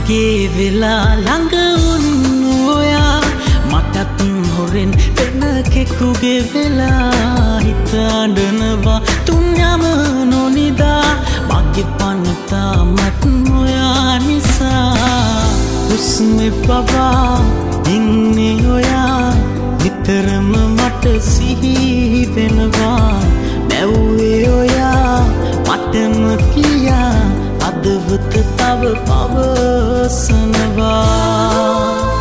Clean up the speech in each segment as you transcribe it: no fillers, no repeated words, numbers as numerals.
මගේ වෙලා ළඟ වුණු ඔයා මටත් හොරෙන් වෙන කෙකුගේ වෙලා හිත අඬනවා තුන් යම නොනිදා මගේ පනතා මත් ඔයා නිසා හුස්මේ පවා ඉන්නේ ඔයා නිතරම මට සිහි වෙනවා නැව්වේ ඔයා මටම කියා අදවත තව පවසනවා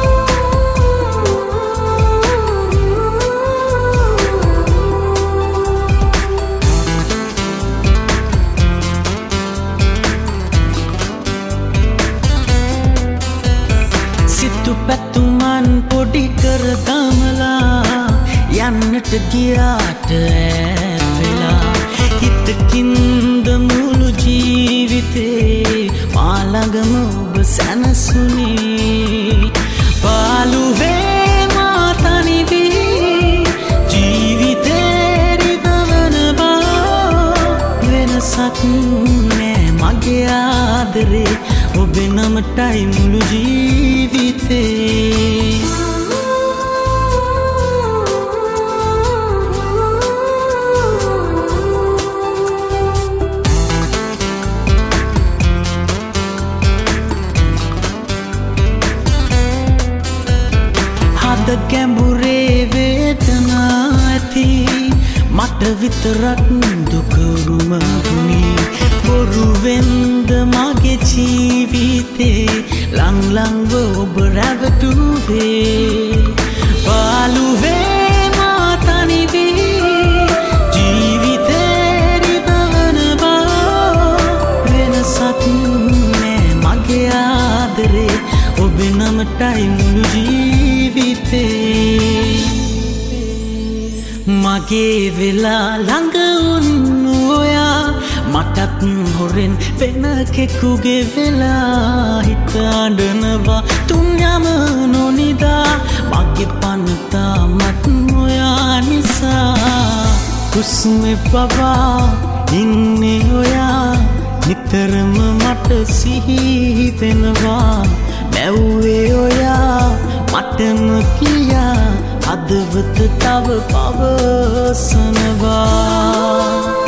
සිතු පැතුමන් පොඩි කර දමලා යන්නට ගියාට ඈත් වෙලා හිතකින්ද මුළු ජීවිතේ මා ළඟම ඔබ සැනසුනේ පාළුවේ මා තනි වී ජීවිතේ රිදවනවා වෙනසක් නෑ මගේ ආදරේ ඔබේ නමටයි මුළු ජීවිතේ හද ගැඹුරේ වේදනා ඇති මට විතරක් දුකරුම වුණේ බොරුවෙන්ද මගේ ජීවිතේ ලංලංව ඔබ රැවටුවේ පාළුවේ මා තනි වී ජීවිතේ රිදවනවා වෙනසක් නෑ මගේ ආදරේ ඔබේ නමටයි මුළු ජීවිතේ මගේ වෙලා ළඟ වුණු ඔයා මටත් හොරෙන් වෙන කෙකුගේ වෙලා හිත අඬනවා තුන් යම නොනිදා මගේ පනතා මත් ඔයා නිසා හුස්මේ පවා ඉන්නේ ඔයා නිතරම මට සිහි වෙනවා නැව්වේ ඔයා මටම කියා අදවත තව පවසනවා